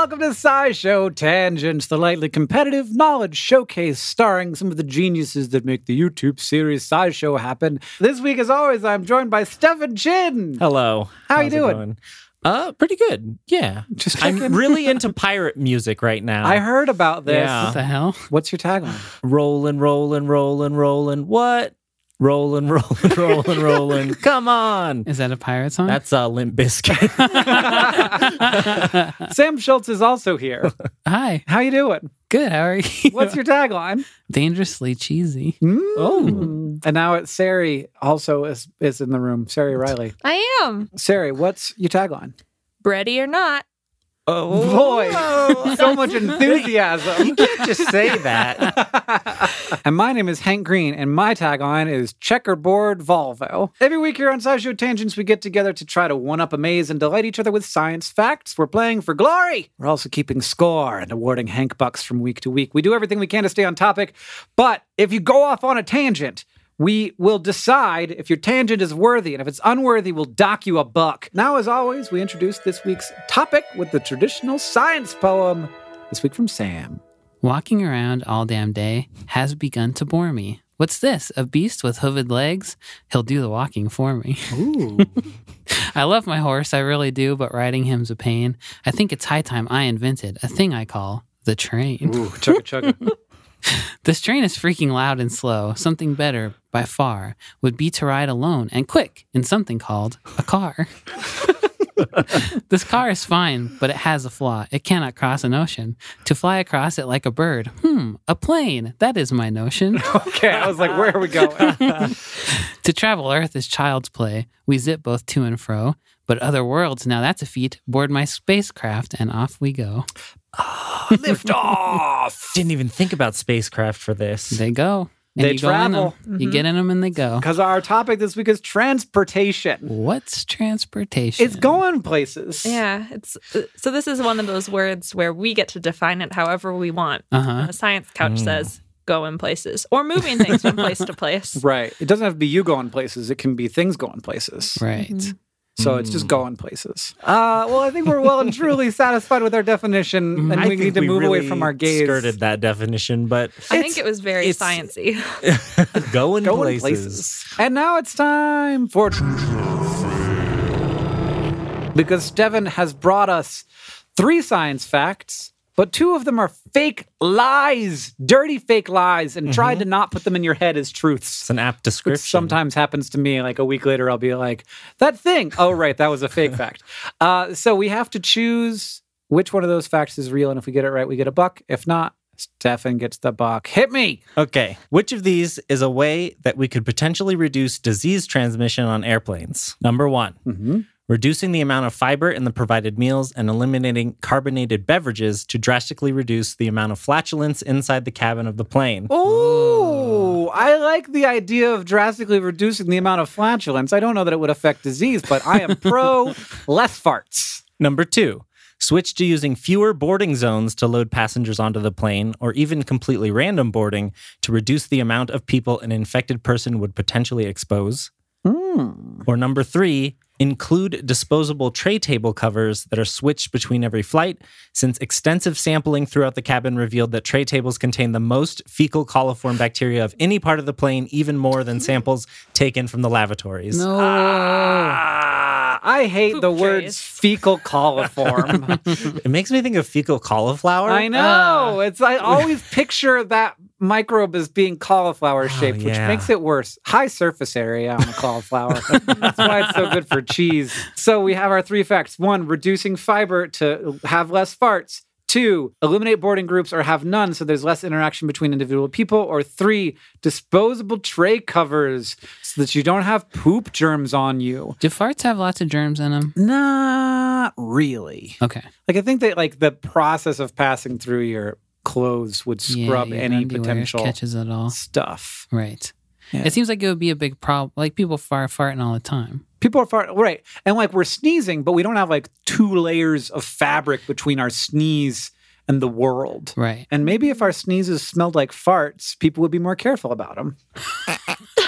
Welcome to SciShow Tangents, the lightly competitive knowledge showcase starring some of the geniuses that make the YouTube series SciShow happen. This week, as always, I'm joined by Stefan Chin. Hello. How you doing? Pretty good. Yeah. Just checking. I'm really into pirate music right now. I heard about this. Yeah. What the hell? What's your tagline? Rollin', rollin', rollin', rollin'. What? Rollin', rollin', rollin', rollin'. Come on. Is that a pirate song? That's Limp Bizkit. Sam Schultz is also here. Hi. How you doing? Good. How are you? What's your tagline? Dangerously cheesy. Oh. And now Sari also is in the room. Sari Riley. I am. Sari, what's your tagline? Ready or not. Boy, so much enthusiasm. You can't just say that. And my name is Hank Green, and my tagline is Checkerboard Volvo. Every week here on SciShow Tangents, we get together to try to one-up, amaze, and delight each other with science facts. We're playing for glory. We're also keeping score and awarding Hank bucks from week to week. We do everything we can to stay on topic, but if you go off on a tangent, we will decide if your tangent is worthy, and if it's unworthy, we'll dock you a buck. Now, as always, we introduce this week's topic with the traditional science poem. This week from Sam. Walking around all damn day has begun to bore me. What's this? A beast with hooved legs? He'll do the walking for me. Ooh. I love my horse, I really do, but riding him's a pain. I think it's high time I invented a thing I call the train. Ooh, chugga chugga. This train is freaking loud and slow. Something better, by far, would be to ride alone and quick in something called a car. This car is fine, but it has a flaw. It cannot cross an ocean. To fly across it like a bird. A plane. That is my notion. Okay, I was like, where are we going? To travel Earth is child's play. We zip both to and fro. But other worlds, now that's a feat. Board my spacecraft and off we go. Lift off! Didn't even think about spacecraft for this. They go. And They you go in travel. them. You get in them and they go. Because our topic this week is transportation. What's transportation? It's going places. Yeah, it's so this is one of those words where we get to define it however we want. Uh-huh. The science couch says going places or moving things from place to place. Right. It doesn't have to be you going places. It can be things going places. Right. So it's just going places. Well, I think we're well and truly satisfied with our definition, and I we think need to move away really from our gaze. skirted that definition, but I think it was very sciencey. going Going places. places. And now it's time for... Because Stefan has brought us 3 science facts, but 2 of them are fake lies, dirty fake lies, and tried to not put them in your head as truths. It's an apt Which description. sometimes happens to me. Like a week later, I'll be like, that thing. Oh, right. That was a fake fact. So we have to choose which one of those facts is real. And if we get it right, we get a buck. If not, Stefan gets the buck. Hit me. Okay. Which of these is a way that we could potentially reduce disease transmission on airplanes? Number 1. Reducing the amount of fiber in the provided meals and eliminating carbonated beverages to drastically reduce the amount of flatulence inside the cabin of the plane. Oh, I like the idea of drastically reducing the amount of flatulence. I don't know that it would affect disease, but I am pro less farts. Number 2. Switch to using fewer boarding zones to load passengers onto the plane, or even completely random boarding to reduce the amount of people an infected person would potentially expose. Or number 3, include disposable tray table covers that are switched between every flight, since extensive sampling throughout the cabin revealed that tray tables contain the most fecal coliform bacteria of any part of the plane, even more than samples taken from the lavatories. No. I hate Poop the trays. words fecal coliform. It makes me think of fecal cauliflower. I know. I always picture that microbe as being cauliflower shaped, which yeah. makes it worse. High surface area on a cauliflower. That's why it's so good for cheese. So we have our 3 facts. 1, reducing fiber to have less farts. 2, eliminate boarding groups or have none so there's less interaction between individual people. Or 3, disposable tray covers so that you don't have poop germs on you. Do farts have lots of germs in them? Not really. Okay. Like, I think that like the process of passing through your clothes would scrub your any underwear potential catches it all. stuff. Right. Yeah. It seems like it would be a big problem. Like people farting all the time. People are farting, right? And like we're sneezing, but we don't have like 2 layers of fabric between our sneeze and the world. Right. And maybe if our sneezes smelled like farts, people would be more careful about them.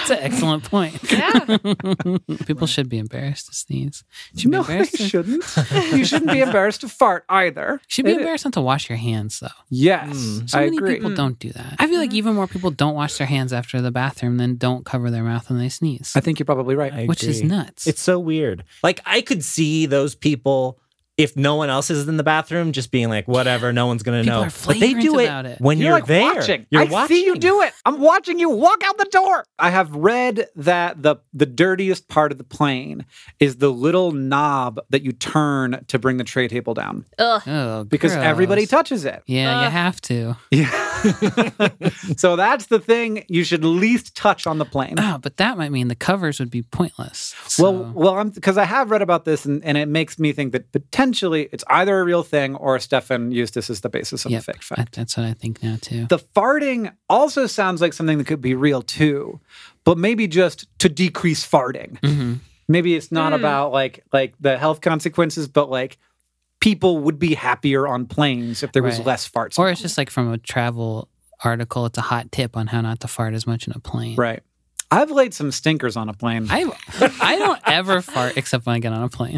That's an excellent point. Yeah. People should be embarrassed to sneeze. Should be No, they embarrassed to, shouldn't. You shouldn't be embarrassed to fart either. should be embarrassed not to wash your hands, though. Yes, So I many agree. people don't do that. I feel like even more people don't wash their hands after the bathroom than don't cover their mouth when they sneeze, I think you're probably right. I which is agree. nuts. It's so weird. Like, I could see those people, if no one else is in the bathroom, just being like, whatever, no one's going to People know. are But they flagrant do about it. when you're like there. watching. You're I watching. see you do it. I'm watching you walk out the door. I have read that the dirtiest part of the plane is the little knob that you turn to bring the tray table down Ugh. Oh, because gross. everybody touches it. Yeah, you Ugh. have to. Yeah. So that's the thing you should least touch on the plane. Oh, but that might mean the covers would be pointless. Well, because I have read about this, and it makes me think that potentially it's either a real thing or Stefan used this as the basis of Yep, the fake fact. that's what I think now too. The farting also sounds like something that could be real too, but maybe just to decrease farting. Mhm. Maybe it's not about like the health consequences, but like people would be happier on planes if there was Right. less farts. Or it's just like from a travel article. It's a hot tip on how not to fart as much in a plane. right. I've laid some stinkers on a plane. I don't ever fart except when I get on a plane.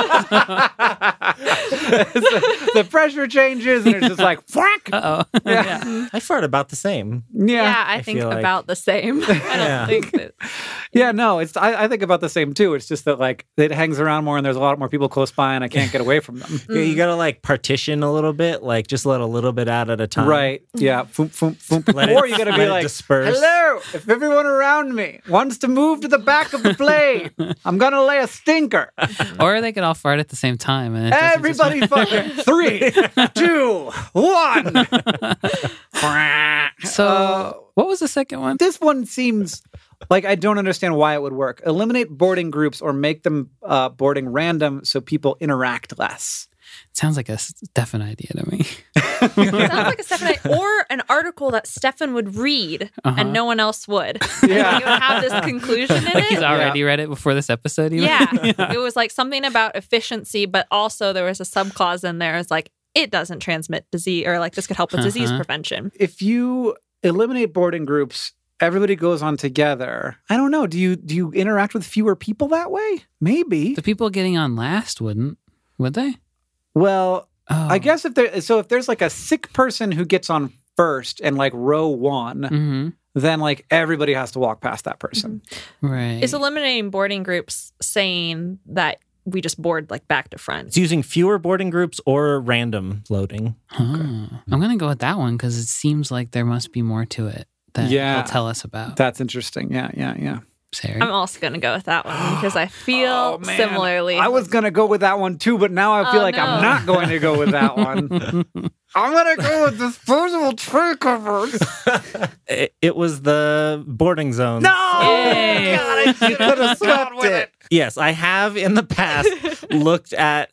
The pressure changes and it's just like whack. Uh-oh. Yeah. I fart about the same. Yeah, I think feel like- about the same. I don't Yeah. think that. Yeah, no, it's I think about the same too. It's just that like it hangs around more and there's a lot more people close by and I can't get away from them. Yeah, you gotta like partition a little bit, like just let a little bit out at a time. Right. Yeah. Foom, foom, foom. Let Or it- you got to let be it like, disperse. hello, if everyone around me wants to move to the back of the plane, I'm going to lay a stinker. Or they could all fart at the same time. And it doesn't just- Everybody fucking 3, 2, 1. So, what was the second one? This one seems like I don't understand why it would work. Eliminate boarding groups or make them boarding random so people interact less. Sounds like a Stefan idea to me. Sounds like a Stefan or an article that Stefan would read and no one else would. Yeah. It would have this conclusion in Like he's it. already read it before this episode. Even? Yeah. It was like something about efficiency, but also there was a subclause in there. It's like, it doesn't transmit disease, or like this could help with disease prevention. If you eliminate boarding groups, everybody goes on together. I don't know. Do you interact with fewer people that way? Maybe. The people getting on last wouldn't, would they? Well, Oh. I guess if there's like a sick person who gets on first and like row 1, Mm-hmm. then like everybody has to walk past that person. Right. Is eliminating boarding groups saying that we just board like back to front? It's using fewer boarding groups or random loading. Huh. I'm going to go with that one because it seems like there must be more to it that Yeah. he'll tell us about. That's interesting. Yeah. Sarah? I'm also going to go with that one because I feel Man. similarly. I was going to go with that one too, but now I feel Oh, like no. I'm not going to go with that one. I'm going to go with disposable tray covers. It was the boarding zones. No! Yay. God, I should have swept it. Yes, I have in the past looked at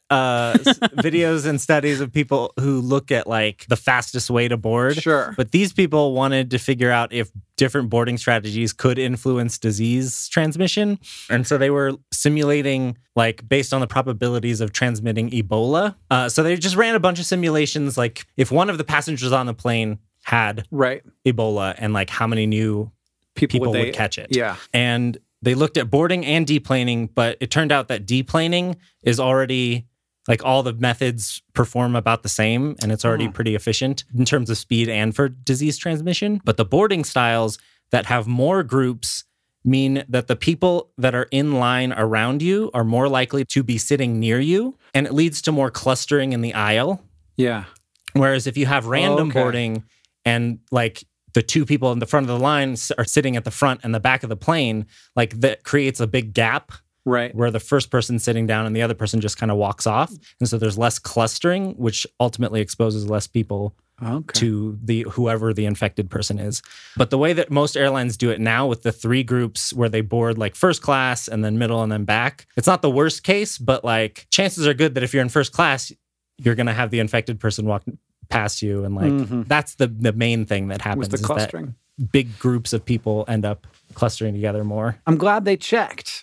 videos and studies of people who look at like the fastest way to board. Sure. But these people wanted to figure out if different boarding strategies could influence disease transmission. And so they were simulating like based on the probabilities of transmitting Ebola. So they just ran a bunch of simulations like if one of the passengers on the plane had Right. Ebola and like how many new people would catch it. Yeah. And they looked at boarding and deplaning, but it turned out that deplaning is already like all the methods perform about the same and it's already pretty efficient in terms of speed and for disease transmission. But the boarding styles that have more groups mean that the people that are in line around you are more likely to be sitting near you, and it leads to more clustering in the aisle. Yeah. Whereas if you have random Okay. boarding and like the two people in the front of the line are sitting at the front and the back of the plane, like that creates a big gap Right. where the first person's sitting down and the other person just kind of walks off. And so there's less clustering, which ultimately exposes less people Okay. to the whoever the infected person is. But the way that most airlines do it now with the 3 groups where they board like first class and then middle and then back, it's not the worst case, but like chances are good that if you're in first class, you're going to have the infected person walk past you. And like that's the main thing that happens Was the is that clustering. big groups of people end up clustering together more. I'm glad they checked.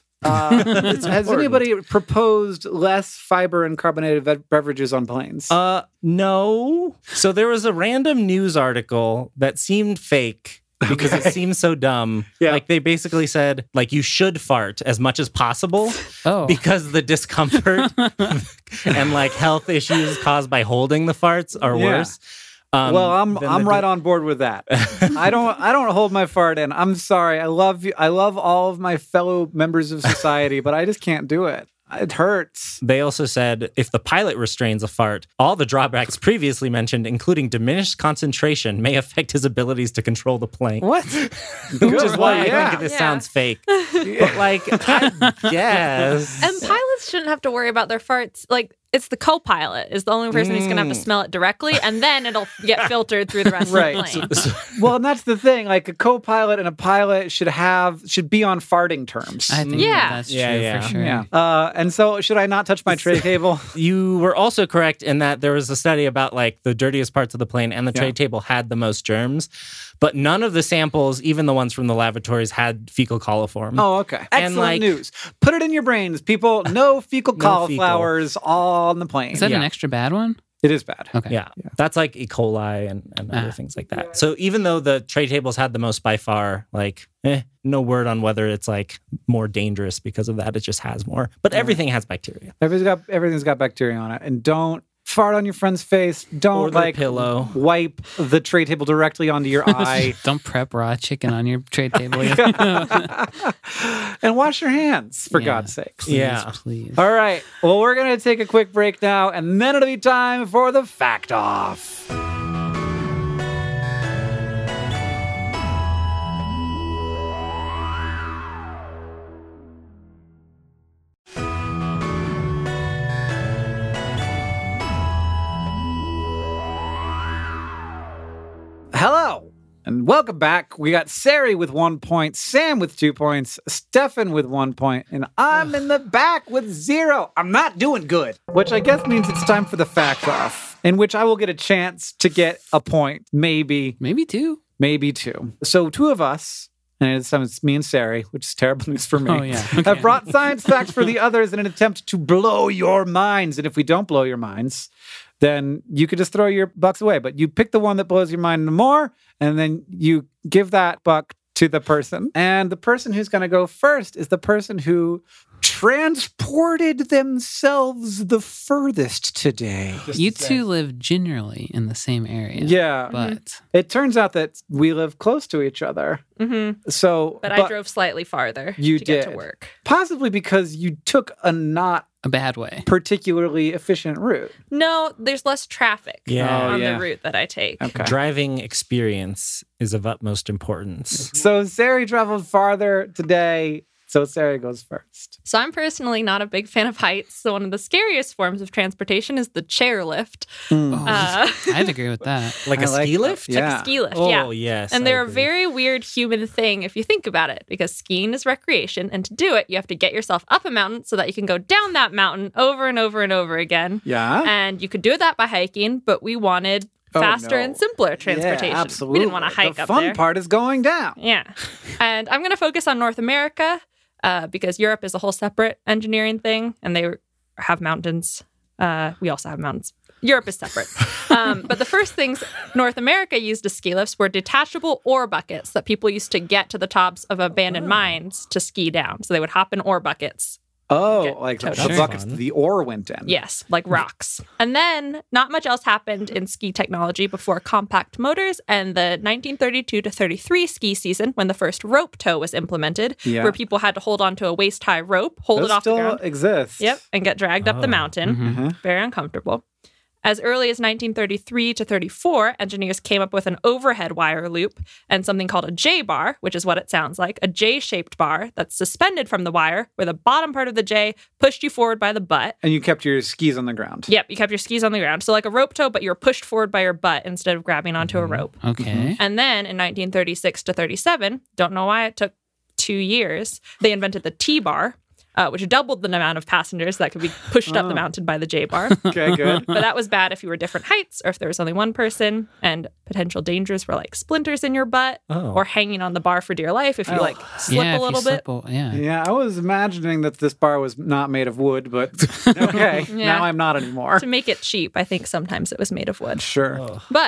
Has anybody proposed less fiber and carbonated beverages on planes? No. So there was a random news article that seemed fake because it seems so dumb. Yeah. Like they basically said, like you should fart as much as possible Oh. because the discomfort and like health issues caused by holding the farts are Yeah. worse. Well, I'm than the right on board with that. I don't hold my fart in. I'm sorry. I love you. I love all of my fellow members of society, but I just can't do it. It hurts. They also said if the pilot restrains a fart, all the drawbacks previously mentioned, including diminished concentration, may affect his abilities to control the plane. What? Which is why I think this Yeah. sounds fake. But like, I guess. And pilots shouldn't have to worry about their farts. Like, it's the co-pilot is the only person who's going to have to smell it directly, and then it'll get filtered through the rest Right. of the plane. Well, and that's the thing. Like a co-pilot and a pilot should be on farting terms. I think Yeah. that's Yeah, true yeah. for sure. Yeah. And so should I not touch my tray table? You were also correct in that there was a study about like the dirtiest parts of the plane and the tray Yeah. table had the most germs, but none of the samples, even the ones from the lavatories, had fecal coliform. Oh, okay. Excellent like- news. Put it in your brains, people. No fecal No cauliflowers on the plane. Is that Yeah. an extra bad one? It is bad. Okay. Yeah. That's like E. coli and other things like that. So even though the tray tables had the most by far, like, no word on whether it's like more dangerous because of that. It just has more. But everything has bacteria. Everything's got bacteria on it. And don't fart on your friend's face. Don't Or their like pillow. wipe the tray table directly onto your eye. Don't prep raw chicken on your tray table. And wash your hands, for Yeah. God's sakes. Please, Yeah. please. All right. Well, we're going to take a quick break now, and then it'll be time for the fact off. Hello. And welcome back. We got Sari with 1 point, Sam with 2 points, Stefan with 1 point, and I'm in the back with 0. I'm not doing good. Which I guess means it's time for the fact off, in which I will get a chance to get a point, maybe Maybe two. 2. So 2 of us, and it's me and Sari, which is terrible news for me, Oh, yeah. Okay. have brought science facts for the others in an attempt to blow your minds. And if we don't blow your minds, then you could just throw your bucks away. But you pick the one that blows your mind more, and then you give that buck to the person. And the person who's going to go first is the person who transported themselves the furthest today. You two live generally in the same area. Yeah. But It turns out that we live close to each other. Mm-hmm. So, But I drove slightly farther You to get to did. work. possibly because you took a not a bad way. particularly efficient route. No, there's less traffic Yeah. on yeah. the route that I take. Okay. Driving experience is of utmost importance. So Sari traveled farther today. So Sari goes first. So I'm personally not a big fan of heights. So one of the scariest forms of transportation is the chairlift. Oh, I'd agree with that. Like I a like ski that. lift? Yeah. Like a ski lift, Oh, yeah. yes. And I they're a agree. very weird human thing if you think about it, because skiing is recreation. And to do it, you have to get yourself up a mountain so that you can go down that mountain over and over and over again. Yeah. And you could do that by hiking, but we wanted Oh, faster no. and simpler transportation. Yeah, absolutely. We didn't want to hike the up fun there. part is going down. Yeah. And I'm going to focus on North America because Europe is a whole separate engineering thing and they have mountains. We also have mountains. Europe is separate. But the first things North America used as ski lifts were detachable ore buckets that people used to get to the tops of abandoned mines to ski down. So they would hop in ore buckets. Oh, Get like the towed up. buckets Fun. the ore went in. Yes, like rocks. And then not much else happened in ski technology before compact motors and the 1932 to 33 ski season when the first rope tow was implemented, Yeah. where people had to hold onto a waist-high rope, hold Those it off the still ground. exist. Yep, and get dragged up the mountain. Mhm. Very uncomfortable. As early as 1933 to 34, engineers came up with an overhead wire loop and something called a J-bar, which is what it sounds like, a J-shaped bar that's suspended from the wire, where the bottom part of the J pushed you forward by the butt. And you kept your skis on the ground. Yep, you kept your skis on the ground. So like a rope tow, but you're pushed forward by your butt instead of grabbing onto a rope. Okay. And then in 1936 to 37, don't know why it took 2 years, they invented the T-bar, which doubled the amount of passengers that could be pushed up the mountain by the J-bar. Okay, good. But that was bad if you were different heights or if there was only one person. And potential dangers were like splinters in your butt Oh. or hanging on the bar for dear life if you like slip yeah, a if little you bit. slip yeah. Yeah, I was imagining that this bar was not made of wood, but okay, Yeah. now I'm not anymore. To make it cheap, I think sometimes it was made of wood. Sure. But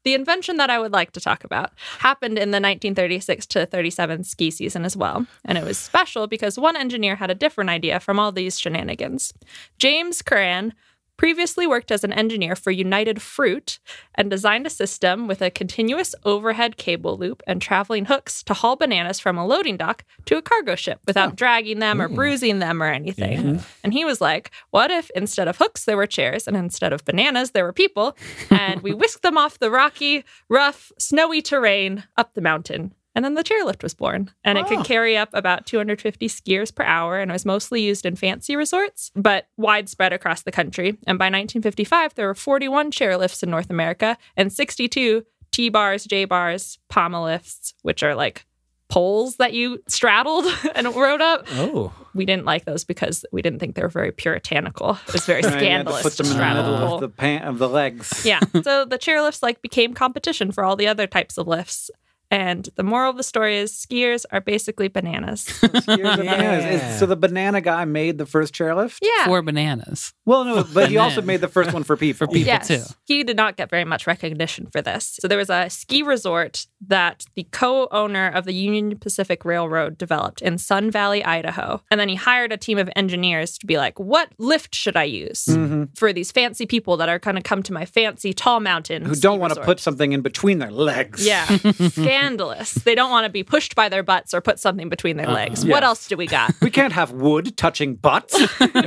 The invention that I would like to talk about happened in the 1936 to 37 ski season as well. And it was special because one engineer had a different idea from all these shenanigans. James Curran previously worked as an engineer for United Fruit and designed a system with a continuous overhead cable loop and traveling hooks to haul bananas from a loading dock to a cargo ship without dragging them or bruising them or anything. Yeah. And he was like, what if instead of hooks, there were chairs, and instead of bananas, there were people, and we whisked them off the rocky, rough, snowy terrain up the mountain. And then the chairlift was born, and it could carry up about 250 skiers per hour, and it was mostly used in fancy resorts, but widespread across the country. And by 1955, there were 41 chairlifts in North America and 62 T-bars, J-bars, pommel lifts, which are like poles that you straddled and rode up. Oh. We didn't like those because we didn't think they were very puritanical. It was very Right, you had to scandalous put to them in the straddle middle the pole. of the legs. Yeah. So the chairlifts became competition for all the other types of lifts. And the moral of the story is skiers are basically bananas. Skiers are bananas. So the banana guy made the first chairlift? Yeah. 4 bananas. Well, no, but he And also then- made the first one for people. For people. Yes. too. He did not get very much recognition for this. So there was a ski resort that the co-owner of the Union Pacific Railroad developed in Sun Valley, Idaho. And then he hired a team of engineers to be like, what lift should I use for these fancy people that are going to come to my fancy tall mountain Who ski don't want to resort? put something in between their legs. Yeah. Scandalous. They don't want to be pushed by their butts or put something between their legs. What Yes. else do we got? We can't have wood touching butts.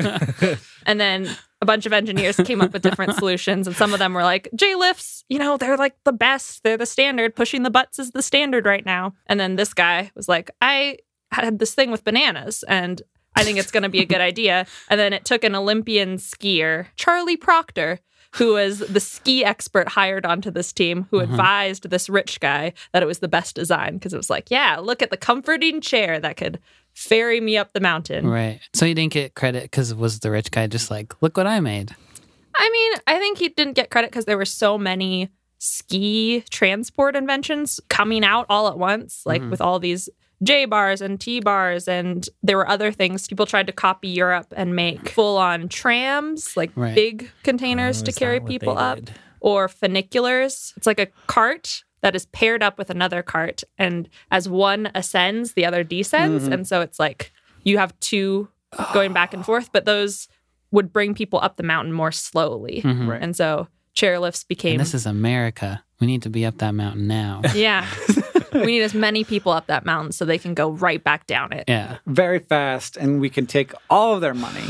And then a bunch of engineers came up with different solutions. And some of them were like, J-lifts, they're like the best. They're the standard. Pushing the butts is the standard right now. And then this guy was like, I had this thing with bananas and I think it's going to be a good idea. And then it took an Olympian skier, Charlie Proctor, who was the ski expert hired onto this team, who advised this rich guy that it was the best design because it was like, yeah, look at the comforting chair that could ferry me up the mountain. Right. So he didn't get credit because was the rich guy just like, look what I made? I mean, I think he didn't get credit because there were so many ski transport inventions coming out all at once, like with all these J-bars and T-bars, and there were other things. People tried to copy Europe and make full-on trams, like Right. big containers Oh, to is carry that what people they up, did? or funiculars. It's like a cart that is paired up with another cart, and as one ascends, the other descends, and so it's like you have two going back and forth, but those would bring people up the mountain more slowly, Right. and so chairlifts became. And this is America. We need to be up that mountain now. Yeah. We need as many people up that mountain so they can go right back down it. Yeah. Very fast, and we can take all of their money.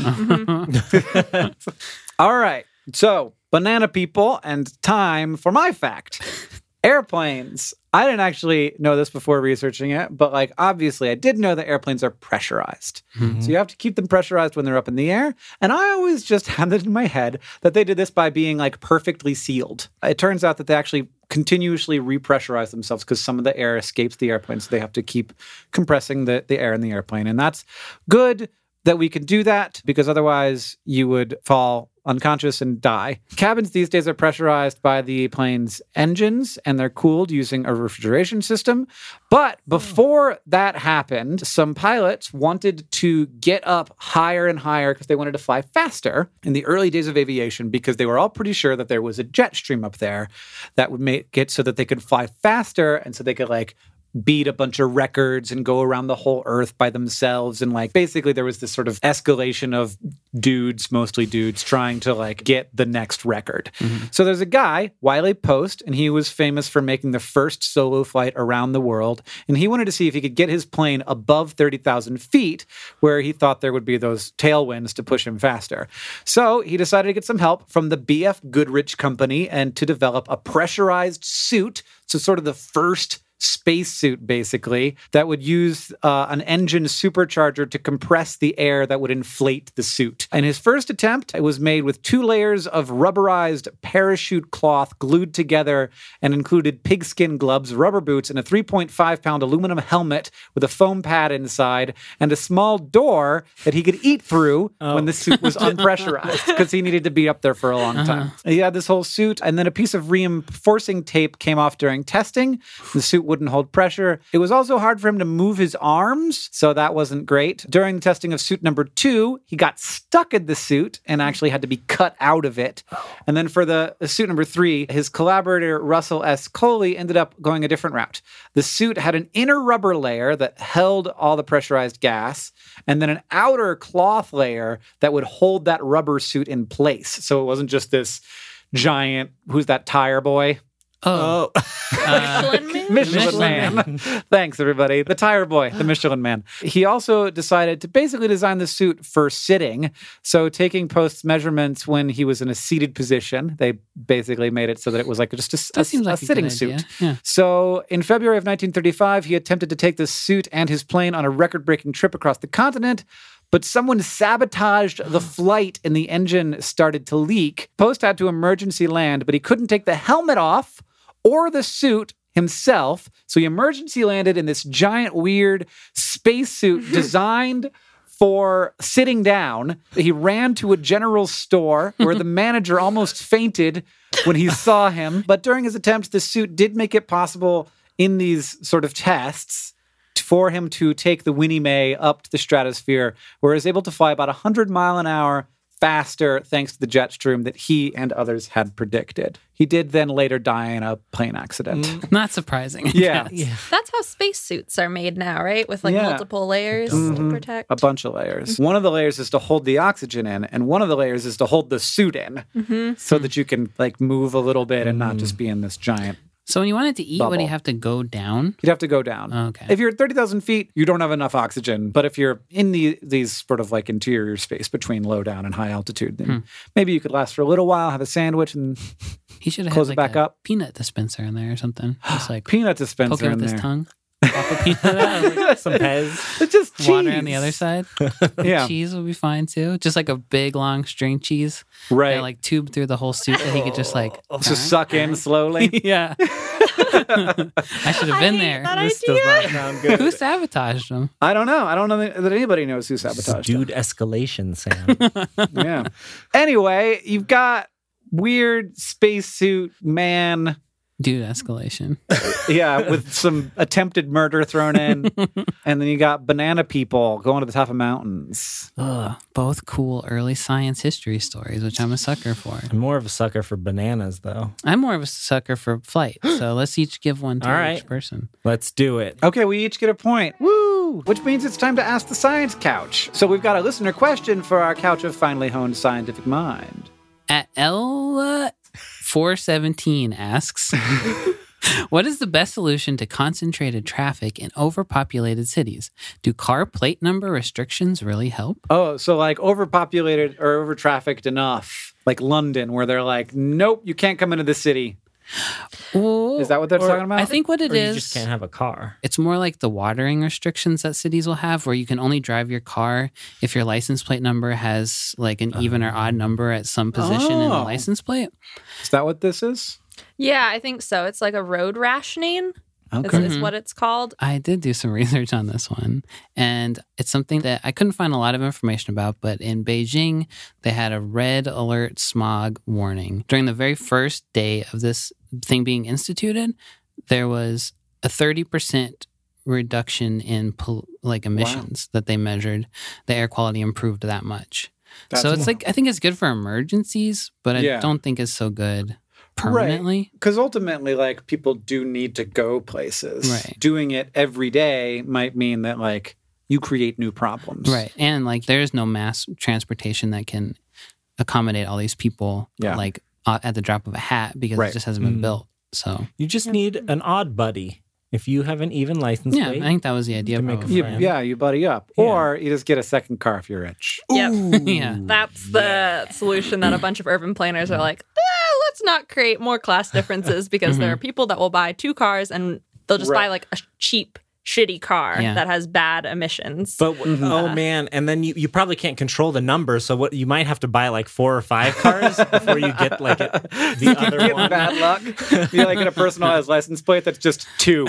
All right. So, banana people, and time for my fact. Airplanes. I didn't actually know this before researching it, but obviously I did know that airplanes are pressurized. So you have to keep them pressurized when they're up in the air. And I always just had it in my head that they did this by being perfectly sealed. It turns out that they actually continuously repressurize themselves because some of the air escapes the airplane. So they have to keep compressing the air in the airplane. And that's good that we can do that because otherwise you would fall unconscious and die. Cabins these days are pressurized by the plane's engines and they're cooled using a refrigeration system. But before that happened, some pilots wanted to get up higher and higher because they wanted to fly faster in the early days of aviation because they were all pretty sure that there was a jet stream up there that would make it so that they could fly faster and so they could beat a bunch of records and go around the whole earth by themselves. And basically there was this sort of escalation of dudes, mostly dudes, trying to get the next record. So there's a guy, Wiley Post, and he was famous for making the first solo flight around the world. And he wanted to see if he could get his plane above 30,000 feet where he thought there would be those tailwinds to push him faster. So he decided to get some help from the B.F. Goodrich Company and to develop a pressurized suit. So sort of the first spacesuit, basically, that would use an engine supercharger to compress the air that would inflate the suit. In his first attempt, it was made with 2 layers of rubberized parachute cloth glued together and included pigskin gloves, rubber boots, and a 3.5-pound aluminum helmet with a foam pad inside and a small door that he could eat through when the suit was unpressurized because he needed to be up there for a long time. He had this whole suit, and then a piece of reinforcing tape came off during testing. The suit wouldn't hold pressure. It was also hard for him to move his arms, so that wasn't great. During the testing of suit number 2, he got stuck in the suit and actually had to be cut out of it. And then for the suit number 3, his collaborator Russell S. Coley ended up going a different route. The suit had an inner rubber layer that held all the pressurized gas, and then an outer cloth layer that would hold that rubber suit in place. So it wasn't just this giant, who's that tire boy? Oh. Michelin Man? Michelin Man. Thanks, everybody. The tire boy, the Michelin Man. He also decided to basically design the suit for sitting. So taking Post's measurements when he was in a seated position, they basically made it so that it was like just a sitting good suit. idea. Yeah. So in February of 1935, he attempted to take the suit and his plane on a record-breaking trip across the continent, but someone sabotaged the flight and the engine started to leak. Post had to emergency land, but he couldn't take the helmet off or the suit himself. So he emergency landed in this giant, weird spacesuit designed for sitting down. He ran to a general store where the manager almost fainted when he saw him. But during his attempts, the suit did make it possible in these sort of tests for him to take the Winnie Mae up to the stratosphere, where he was able to fly about 100 miles an hour faster thanks to the jet stream that he and others had predicted. He did then later die in a plane accident. Not surprising. Yeah. That's how spacesuits are made now, right? With like Yeah. multiple layers to protect. A bunch of layers. One of the layers is to hold the oxygen in, and one of the layers is to hold the suit in so that you can like move a little bit and not just be in this giant. So when you wanted to eat, would Bubble. you have to go down? You'd have to go down. Okay. If you're at 30,000 feet, you don't have enough oxygen. But if you're in these sort of like interior space between low down and high altitude, then maybe you could last for a little while, have a sandwich, and He should have Close had it like back a up. peanut dispenser in there or something. Just like peanut poke dispenser it in with his there. tongue. Pop a peanut Some Pez. It's just cheese. water on the other side. Yeah. Cheese would be fine too. Just like a big long string cheese. Right. That like tube through the whole suit that he could just like Just suck in slowly. yeah. I should have been there. That This idea. does not sound good. Who sabotaged him? I don't know. I don't know that anybody knows who sabotaged him. Dude escalation, Sam. Yeah. Anyway, you've got weird spacesuit man. Dude, escalation. Yeah, with some attempted murder thrown in. And then you got banana people going to the top of mountains. Ugh, both cool early science history stories, which I'm a sucker for. I'm more of a sucker for bananas, though. I'm more of a sucker for flight. So let's each give one to All right. each person. Let's do it. Okay, we each get a point. Woo! Which means it's time to ask the science couch. So we've got a listener question for our couch of finely honed scientific mind. At L417 asks, what is the best solution to concentrated traffic in overpopulated cities? Do car plate number restrictions really help? Oh, so like overpopulated or over-trafficked enough, like London, where they're like, nope, you can't come into the city. Is that what they're talking about? I think what it Or is, you just can't have a car. it's more like the watering restrictions that cities will have, where you can only drive your car if your license plate number has like an even or odd number at some position in the Oh. license plate. Is that what this is? Yeah, I think so. It's like a road rationing Okay. is what it's called. I did do some research on this one, and it's something that I couldn't find a lot of information about, but in Beijing, they had a red alert smog warning. During the very first day of this thing being instituted, there was a 30% reduction in emissions that they measured. The air quality improved that much. So it's like, I think it's good for emergencies, but I Yeah. don't think it's so good permanently. Because ultimately, like, people do need to go places. Right. Doing it every day might mean that, like, you create new problems. Right. And like there's no mass transportation that can accommodate all these people Yeah. like at the drop of a hat because Right. it just hasn't been built. So You just need an odd buddy. If you have an even license yeah, plate, I think that was the idea. to make a probably. You, friend. yeah, you buddy up. Yeah. Or you just get a second car if you're rich. Yep. Yeah. That's the solution that a bunch of urban planners are like, let's not create more class differences because there are people that will buy 2 cars and they'll just buy Right. like a cheap, shitty car Yeah. that has bad emissions. But oh man, and then you probably can't control the number, so what you might have to buy like 4 or 5 cars before you get like the other Get one. bad luck. You like get a personalized license plate that's just 2.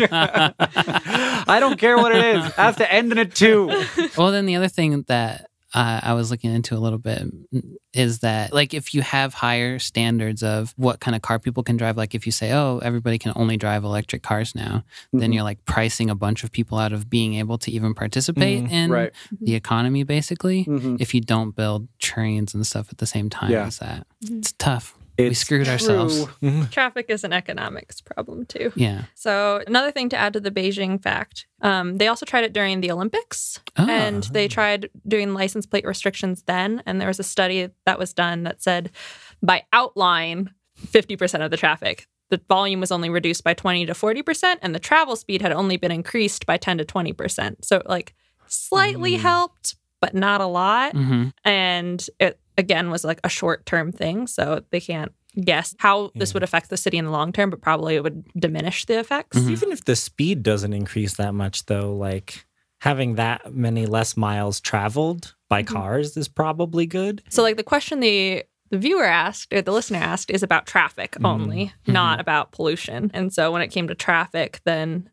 I don't care what it is. It has to end in a 2. Well, then the other thing that I was looking into a little bit is that, like, if you have higher standards of what kind of car people can drive, like if you say, oh, everybody can only drive electric cars now, then you're like pricing a bunch of people out of being able to even participate in the economy, basically, if you don't build trains and stuff at the same time as that. It's tough. We screwed ourselves. Traffic is an economics problem, too. Yeah. So another thing to add to the Beijing fact, they also tried it during the Olympics, and they tried doing license plate restrictions then. And there was a study that was done that said by outline, 50% of the traffic, the volume was only reduced by 20 to 40%, and the travel speed had only been increased by 10 to 20%. So like slightly helped, but not a lot. And it, again, was like a short-term thing, so they can't guess how this would affect the city in the long term, but probably it would diminish the effects. Even if the speed doesn't increase that much, though, like having that many less miles traveled by cars is probably good. So like the question the viewer asked, or the listener asked, is about traffic only, not about pollution. And so when it came to traffic, then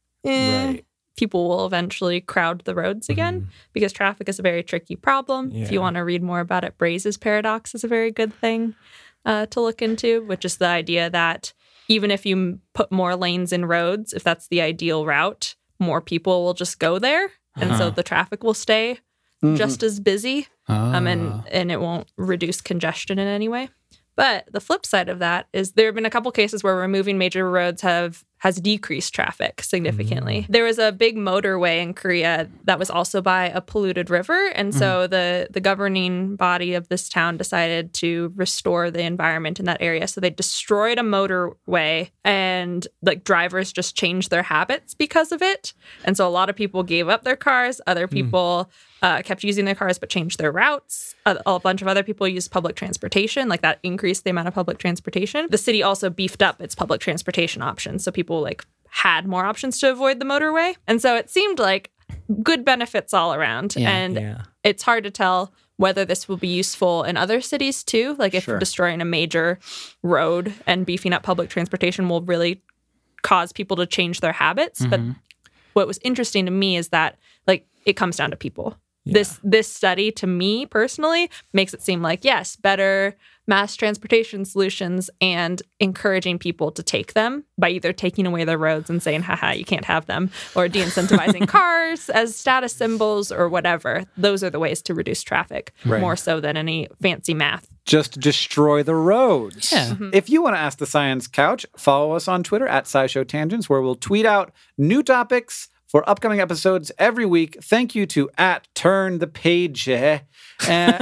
people will eventually crowd the roads again because traffic is a very tricky problem. If you want to read more about it, Braze's paradox is a very good thing to look into, which is the idea that even if you put more lanes in roads, if that's the ideal route, more people will just go there. And so the traffic will stay just as busy and it won't reduce congestion in any way. But the flip side of that is there have been a couple cases where removing major roads has decreased traffic significantly. There was a big motorway in Korea that was also by a polluted river. And so the governing body of this town decided to restore the environment in that area. So they destroyed a motorway and like drivers just changed their habits because of it. And so a lot of people gave up their cars. Other people kept using their cars but changed their routes. A bunch of other people used public transportation. Like that increased the amount of public transportation. The city also beefed up its public transportation options. So people like had more options to avoid the motorway. And so it seemed like good benefits all around. It's hard to tell whether this will be useful in other cities too. Like if destroying a major road and beefing up public transportation will really cause people to change their habits. But what was interesting to me is that like it comes down to people. This study, to me personally, makes it seem like, yes, better mass transportation solutions and encouraging people to take them by either taking away their roads and saying, haha, you can't have them, or de-incentivizing cars as status symbols or whatever. Those are the ways to reduce traffic, more so than any fancy math. Just destroy the roads. Yeah. If you want to ask the Science Couch, follow us on Twitter at SciShow Tangents, where we'll tweet out new topics for upcoming episodes every week. Thank you to @TurnThePage and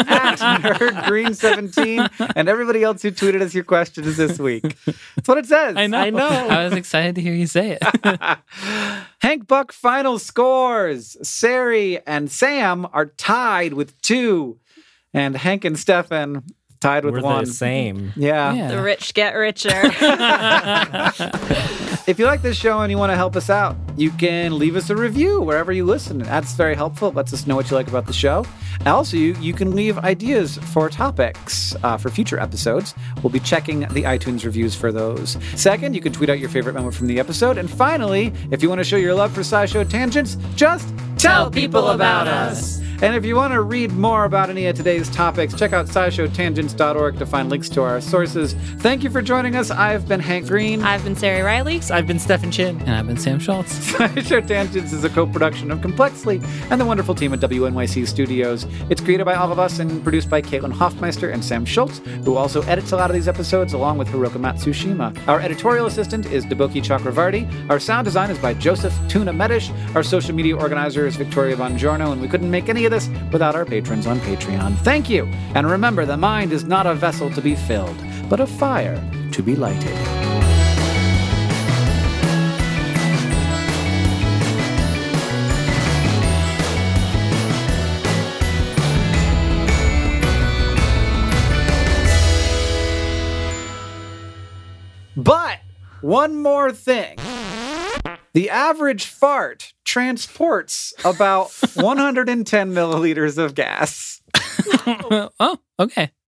@NerdGreen17 and everybody else who tweeted us your questions this week. That's what it says. I know. I was excited to hear you say it. Hank Buck final scores. Sari and Sam are tied with 2, and Hank and Stefan tied with We're 1. the same. Yeah. The rich get richer. If you like this show and you want to help us out, you can leave us a review wherever you listen. That's very helpful. It lets us know what you like about the show. Also, you can leave ideas for topics for future episodes. We'll be checking the iTunes reviews for those. Second, you can tweet out your favorite moment from the episode. And finally, if you want to show your love for SciShow Tangents, just tell people about us. And if you want to read more about any of today's topics, check out scishowtangents.org to find links to our sources. Thank you for joining us. I've been Hank Green. I've been Sari Riley. I've been Stefan Chin. And I've been Sam Schultz. SciShow Tangents is a co-production of Complexly and the wonderful team at WNYC Studios. It's created by all of us and produced by Caitlin Hoffmeister and Sam Schultz, who also edits a lot of these episodes along with Hiroka Matsushima. Our editorial assistant is Deboki Chakravarti. Our sound design is by Joseph Tuna Medish. Our social media organizer is Victoria Bongiorno, and we couldn't make any of this without our patrons on Patreon. Thank you. And remember, the mind is not a vessel to be filled, but a fire to be lighted. But one more thing. The average fart transports about 110 milliliters of gas. Oh, okay.